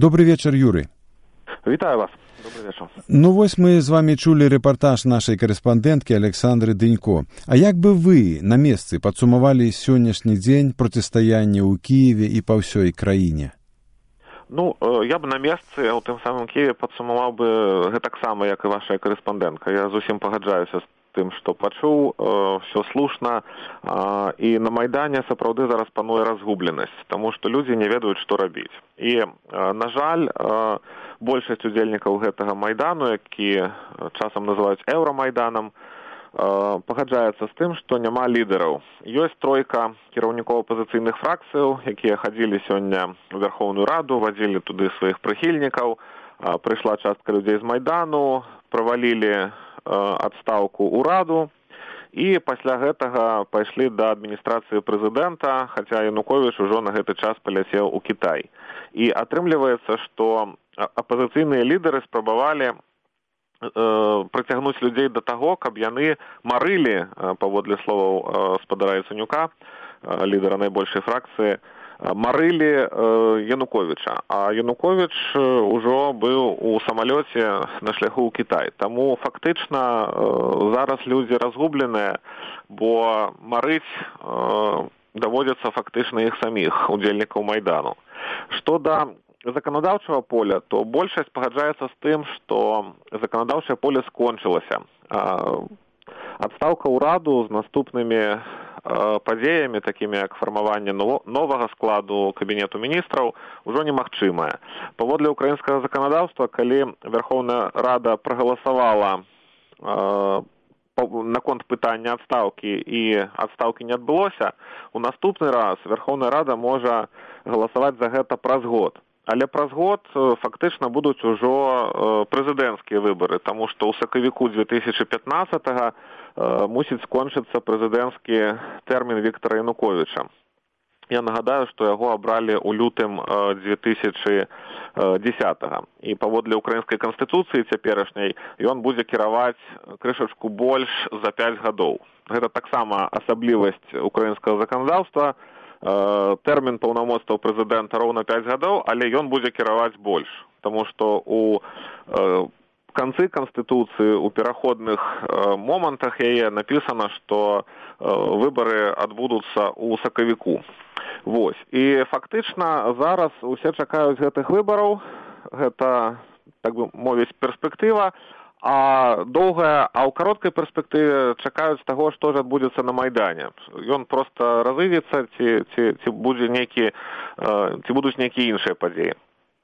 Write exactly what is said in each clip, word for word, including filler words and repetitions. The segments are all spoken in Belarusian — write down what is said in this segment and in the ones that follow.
Добрый вечар, Юрый. Вітаю вас. Добрый вечар. Ну вось мы з вами чулі рэпартаж нашай корэспандэнткі Александры Дынько. А як бы вы на месцы падсумавалі сённяшні дзень процістаяння ў Кіеве і па ўсёй краіне? Ну, я б на месцы ў тым самым Киеве падсумаваў бы гэтаксама, як і ваша корэспандэнтка. Я зусім пагаджаюся з тым, што пачуў, все слушна, і на Майдане сапраўды зараз пануе разгубленасць, таму што людзі не ведаюць, што рабіць. І, на жаль, большасць удзельнікаў гэтага Майдану, які часам называюць Еўрамайданам, пагаджаецца з тым, што няма лідараў. Ёсць тройка кіраўнікоў апазіцыйных фракцыяў, якія хадзілі сёння ў Верховную Раду, вадзілі туды сваіх прыхільнікаў, прыйшла частка людзей з Майдану, правалілі адстаўку ў Раду, і пасля гэтага пайшлі да адміністрацыі прэзідэнта, хаця Януковіч ужо на гэты час паляцеў у Кітай. І атрымліваецца, што апазіцыйныя лідары спрабавалі прыцягнуць людзей да таго, каб яны марылі, паводле словаў спадара Яценюка, лідара найбольшай фракцыі, марылі Януковіча. А Януковіч ужо быў у самалёце на шляху ў Кітай. Таму фактычна зараз людзі разгубленыя, бо марыць даводзіцца фактычна іх саміх, удзельнікаў Майдану. Што да заканадаўчага поля, то большасць пагаджаецца з тым, што заканадаўчае поле скончылася. Адстаўка ўраду з наступнымі падзеямі, такімі як фармаванне новага складу кабінету міністраў, ужо немагчымая. Паводле украінскага заканадаўства, калі Верховная Рада прагаласавала наконт пытання адстаўкі і адстаўкі не адбылося, у наступны раз Верховная Рада можа галасаваць за гэта праз год. Але праз год фактычна будуць ужо прэзідэнцкія выбары, таму што ў сакавіку дзве тысячы пятнаццатага мусіць скончыцца прэзідэнцкі тэрмін Віктара Януковіча. Я нагадаю, што яго абралі ў лютым дзве тысячы дзесятага. І паводле украінскай канстытуцыі цяперашняй ён будзе кіраваць крышачку больш за пяць гадоў. Гэта таксама асаблівасць украінскага заканадаўства. Тэрмін паўнамоцтваў прэзідэнта роўна пяць гадоў, але ён будзе кіраваць больш. Таму што у канцы Канстытуцыі, у пераходных момантах яе напісана, што выбары адбудуцца ў сакавіку. Вось. І фактычна зараз усе чакаюць гэтых выбараў. Гэта, так бы мовіць, перспектыва. А доўгая, а ў кароткай перспектыве чакаюць таго, што ж адбудзецца на Майдане. Ён проста разыдзецца, ці, ці, ці, будзе нейкі, ці будуць нейкія іншыя падзеі.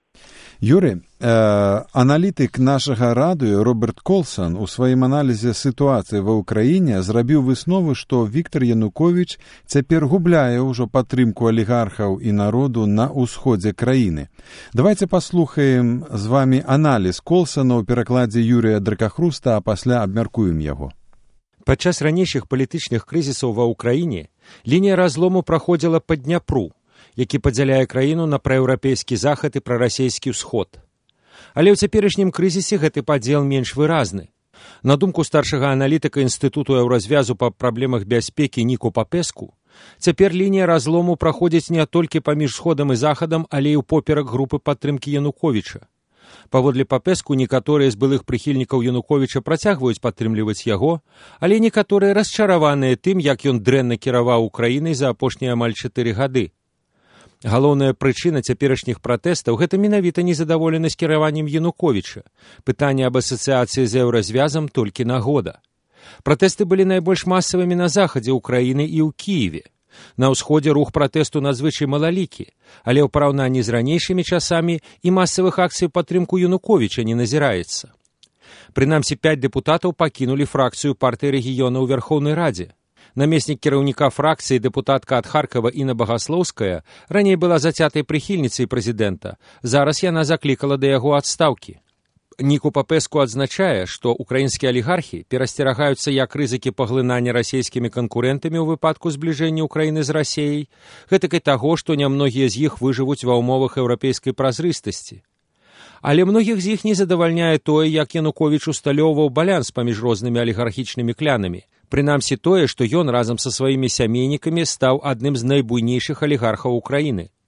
Юрий, э, аналітык нашага радыё Роберт Колсон у сваім аналізе сітуацыі ва ўкраіне зрабіў выснову, што Віктар Януковіч цяпер губляе ўжо падтрымку алігархаў і народу на ўсходзе краіны. Давайте паслухаем з вами аналіз Колсона ў перакладзе Юрія Дракахруста, а пасля абмяркуем яго. Падчас ранейшых палітычных крызісаў ва ўкраіне лінія разлому праходзіла па Дняпру, які падзяляе краіну на праеўрапейскі захад і прарасейскі ўсход. Але ў цяперашнім крызісе гэты падзел менш выразны. На думку старшага аналітыка Інстытуту еўразвязу па праблемах бяспекі Ніку Папеску, цяпер лінія разлому праходзіць не толькі паміж сходам і захадам, але і ўпоперак групы падтрымкі Януковіча. Паводле Папеску, некаторыя з былых прыхільнікаў Януковіча працягваюць падтрымліваць яго, але некаторыя расчараваныя тым, як ён дрэнна кіраваў Украінай за апошнія амаль чатыры гады. Галоўная прычына цяперашніх пратэстаў – гэта менавіта незадаволенасць кіраваннем Януковіча. Пытанне аб асацыяцыі з еўразвязам толькі нагода. Пратэсты былі найбольш масавымі на захадзе ўкраіны і ў Кіеве. На ўсходзе рух пратэсту надзвычай малалікі, але ў параўнанні з ранейшымі часамі і масавых акцый падтрымку Януковіча не назіраецца. Прынамсі, пяць дэпутатаў пакінулі фракцыю партыі рэгіёна ў Верхоўнай Радзе. Намеснік кіраўніка фракцыі, дэпутатка ад Харкава Інна Багаслоўская, раней была зацятай прыхільніцай прэзідэнта. Зараз яна заклікала да яго адстаўкі. Ніку Папеску адзначае, што украінскія алігархі перасцерагаюцца як рызыкі паглынання расійскімі канкурэнтамі ў выпадку збліжэння Украіны з Расіяй, гэтак і таго, што нямногія з іх выжывуць ва ўмовах еўрапейскай празрыстасці. Але многіх з іх не задавальняе тое, як Януковіч усталёўваў баланс паміж рознымі алігархічнымі клянамі. Прынамсі тое, што ён разам са сваімі сямейнікамі стаў адным з найбуйнейшых алігархаў Украіны.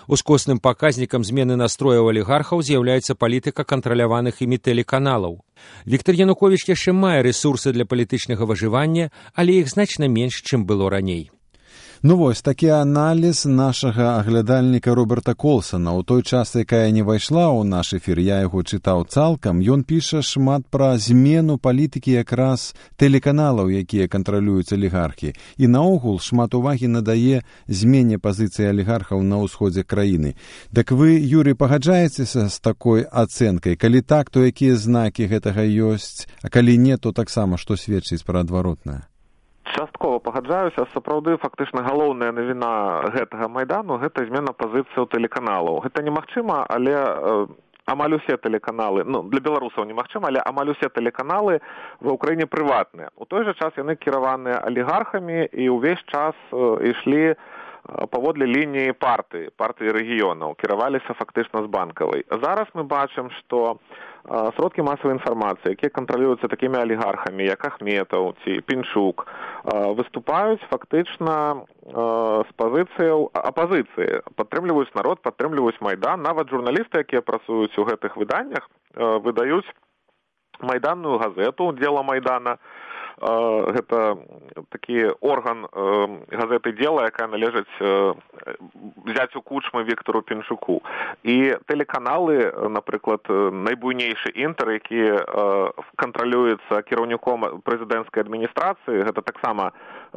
Ускосным паказнікам змены настрояў алігархаў з'яўляецца палітыка кантраляваных імі тэлеканалаў. Віктор Януковіч яшчэ мае рэсурсы для палітычнага выжывання, але іх значна менш, чым было раней. Ну вось, такі аналіз нашага аглядальніка Роберта Колсана. У той час, якая не вайшла ў наш эфір, я яго чытаў цалкам, ён піша шмат пра змену палітыкі якраз тэлеканалаў, якія кантралююць алігархі. І наогул шмат увагі надае змене пазіцыі алігархаў на ўсходзе краіны. Дак вы, Юрый, пагаджаецеся з такой ацэнкай? Калі так, то якія знакі гэтага ёсць? А калі не, то таксама што сведчыць пра адваротнае? Часткова пагаджаюся, сапраўды фактычна галоўная навіна гэтага майдану гэта змена пазіцыяў тэлеканалаў. Гэта немагчыма, але э, амаль усе тэлеканалы, ну для беларусаў немагчыма, але амаль усе тэлеканалы ва ўкраіне прыватныя. У той жа час яны кіраваныя алігархамі і ўвесь час э, ішлі паводле лініі партыі, партыі рэгіёнаў, кіраваліся фактычна з банкавай. Зараз мы бачым, што сродкі масавай інфармацыі, якія кантралююцца такімі алігархамі, як Ахметаў ці Пінчук, выступаюць фактычна з пазіцыяў апазіцыі, падтрымліваюць народ, падтрымліваюць майдан. Нават журналісты, якія працуюць у гэтых выданнях, выдаюць майданную газету «Дзела Майдана». Гэта такі орган газеты «Дзела», якая належыць зяцю Кучмы Віктару Пінчуку. І тэлеканалы, напрыклад, найбуйнейшы «Інтэр», які кантралюецца кіраўніком прэзідэнцкай адміністрацыі, гэта таксама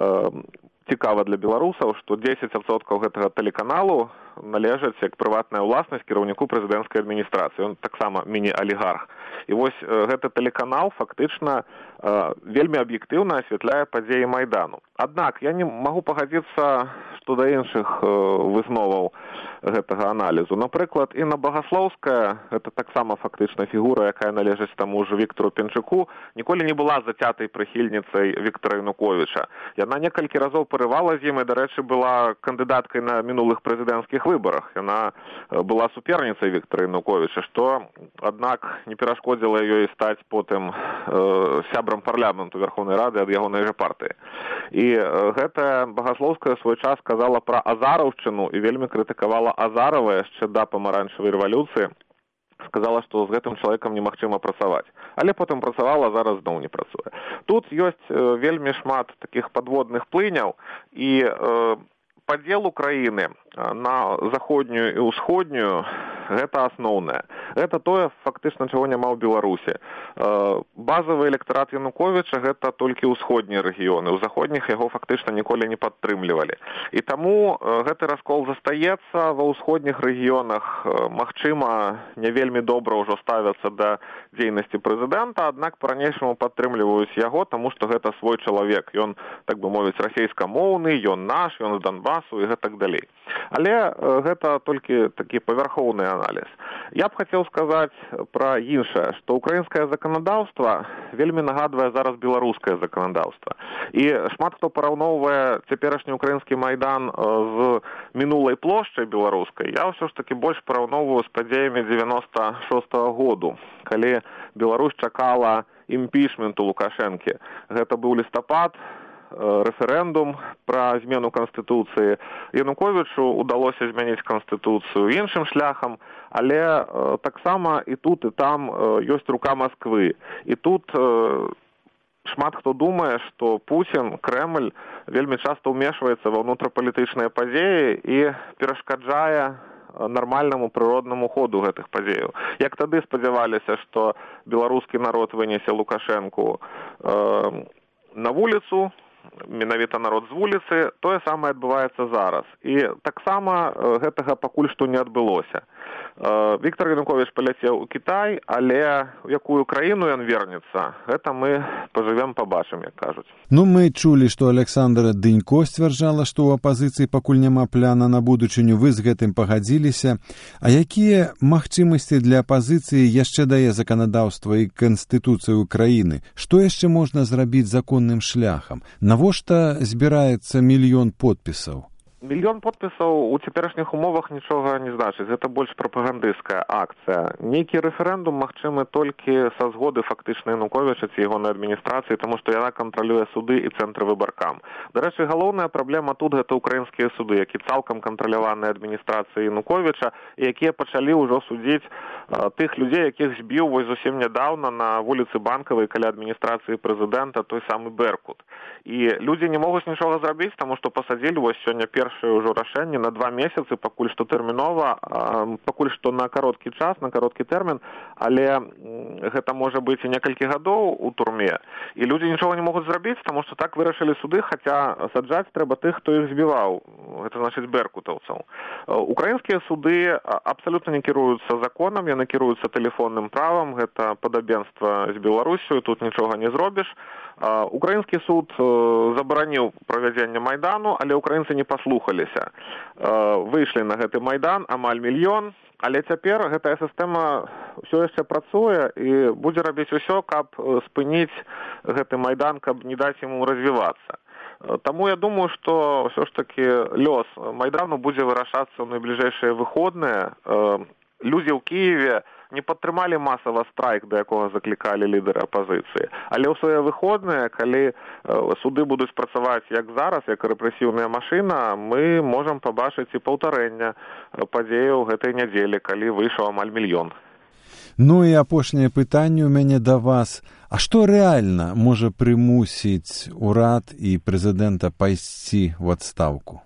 цікава для беларусаў, што дзесяць адсоткаў гэтага тэлеканалу належаць як прыватная ўласнасць кіраўніку прэзідэнцкай адміністрацыі. Ён таксама міні-алігарх. І вось гэты тэлеканал фактычна вельмі аб'ектыўна асвятляе падзеі Майдану. Аднак я не магу пагадзіцца што да іншых высноваў гэтага аналізу. Напрыклад, Інна Багаслоўская, гэта таксама фактычна фігура, якая належыць таму ж Віктару Пінчуку, ніколі не была зацятай прыхільніцай Віктара Януковіча. Яна некалькі разоў парывала з ім і, дарэчы, была кандыдаткай на мінулых прэзідэнцкіх выбарах. Яна была суперніцай Віктара Януковіча, што, аднак, не перашкодзіла ёй стаць потым э, сябрам парламенту Верховнай Рады ад ягонай жа партыі. І э, гэтая Багаслоўская ў свой час казала пра азараўшчыну і вельмі крытыкавала Азарова яшчэ да памаранчавай рэвалюцыі. Сказала, што з гэтым чалавекам немагчыма працаваць. Але потым працавала, зараз зноў не працуе. Тут ёсць э, вельмі шмат такіх падводных плыняў, і э, падзел Украіны на заходнюю і ўсходнюю гэта асноўнае. Гэта тое, фактычна, чаго няма ў Беларусі. Базавы электарат Януковіча гэта толькі ўсходнія рэгіёны. У заходніх яго фактычна ніколі не падтрымлівалі. І таму гэты раскол застаецца ва ўсходніх рэгіёнах. Магчыма, не вельмі добра ўжо ставяцца да дзейнасці прэзідэнта, аднак па-ранейшаму падтрымліваюць яго, таму што гэта свой чалавек. Ён, так бы мовіць, расейскамоўны, ён наш, ён з Донбасу і гэтак далей. Але гэта толькі такі павярхоўны аналіз. Я б хацеў сказаць пра іншае, што ўкраінскае заканадаўства вельмі нагадвае зараз беларускае заканадаўства. І шмат хто параўноўвае цяперашні ўкраінскі майдан з мінулай плошчай беларускай. Я ўсё ж такі больш параўноўваю з падзеямі дзевяноста шостага году, калі Беларусь чакала імпічменту Лукашэнкі. Гэта быў лістапад, рэферэндум пра змену Канстытуцыі. Януковічу удалося змяніць Канстытуцыю іншым шляхам, але э, таксама і тут, і там э, ёсць рука Масквы. І тут э, шмат хто думае, што Пуцін, Крэмль вельмі часта ўмешваецца ва ўнутрапалітычныя падзеі і перашкаджае нармальнаму прыроднаму ходу гэтых падзеяў. Як тады спадзяваліся, што беларускі народ вынесе Лукашэнку э, на вуліцу, менавіта народ з вуліцы, тое самае адбываецца зараз. І таксама гэтага пакуль што не адбылося. Віктар Януковіч паляцеў у Кітай, але у якую краіну ён вернецца, гэта мы пажывем, пабачым, як кажуць. Ну, мы чулі, што Александра Дынько сцвярджала, што ў апазіцыі пакуль няма пляна на будучыню, вы з гэтым пагадзіліся. А якія магчымасці для апазіцыі яшчэ дае заканадаўства і Канстытуцыя Украіны? Што яшчэ можна зрабіць законным шляхам? Навошта збіраецца мільён подпісаў? Мільён подпісаў у цяперашніх умовах нічога не значыць. Гэта больш прапагандысцкая акцыя. Нейкі рэферэндум магчымы толькі са згоды фактычна Януковіча ці ягонай адміністрацыі, таму што яна кантралюе суды і цэнтры выбаркам. Дарэчы, галоўная праблема тут гэта ўкраінскія суды, які цалкам кантраляваныя адміністрацыяй Януковіча і якія пачалі ўжо судзіць а, тых людзей, якіх збіў вось зусім нядаўна на вуліцы Банкавай каля адміністрацыі прэзідэнта той самы Беркут. І людзі не могуць нічога зрабіць, таму што пасадзілі вось сёння першае ўжо рашэнне на два месяцы, пакуль што тэрмінова, пакуль што на кароткі час, на кароткі тэрмін, але гэта можа быць і некалькі гадоў у турме. І людзі нічога не могуць зрабіць, таму што так вырашылі суды, хаця саджаць трэба тых, хто іх збіваў, гэта значыць беркутаўцаў. Украінскія суды абсалютна не кіруюцца законам, яны кіруюцца тэлефонным правам, гэта падабенства з Беларусю, тут нічога не зробіш. Украінскі суд забараніў правядзенне Майдану, але украінцы не паслухаліся. Выйшлі на гэты Майдан амаль мільён, але цяпер гэтая сістэма ўсё яшчэ працуе і будзе рабіць усё, каб спыніць гэты Майдан, каб не даць яму развівацца. Таму я думаю, што ўсё ж такі лёс Майдану будзе вырашацца ў найбліжэйшыя выходныя. Людзі ў Кіеве не падтрымалі масава страйк, да якога заклікалі лідары апазіцыі. Але ў свае выходныя, калі суды будуць працаваць як зараз, як рэпрэсіўная машына, мы можам пабачыць і паўтарэнне падзеяў гэтай нядзелі, калі выйшаў амаль мільён. Ну і апошняе пытанне ў мяне да вас. А што рэальна можа прымусіць урад і прэзідэнта пайсці ў адстаўку?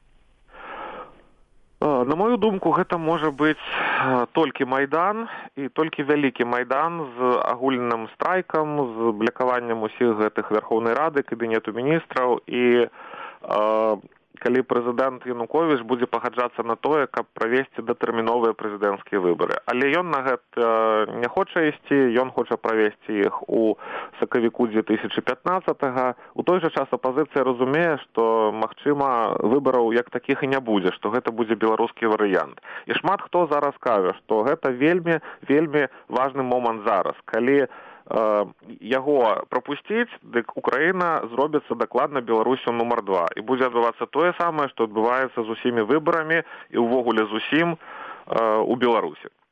На мою думку, гэта можа быць толькі Майдан і толькі вялікі Майдан з агульным страйкам, з блакаваннем усіх гэтых Верховнай Рады, Кабінету міністраў і э, калі прэзідэнт Януковіч будзе пагаджацца на тое, каб правесці датэрміновыя прэзідэнцкія выбары. Але ён на гэта не хоча ісці, ён хоча правесці іх у сакавіку дзве тысячы пятнаццатага. У той жа час апазіцыя разумее, што, магчыма, выбараў як такіх і не будзе, што гэта будзе беларускі варыянт. І шмат хто зараз кажа, што гэта вельмі, вельмі важны момант зараз. Калі яго прапусціць, дык Украіна зробіцца дакладна Беларусю нумар два. І будзе адбывацца тое самае, што адбываецца з усімі выбарамі і ўвогуле з усім у Беларусі.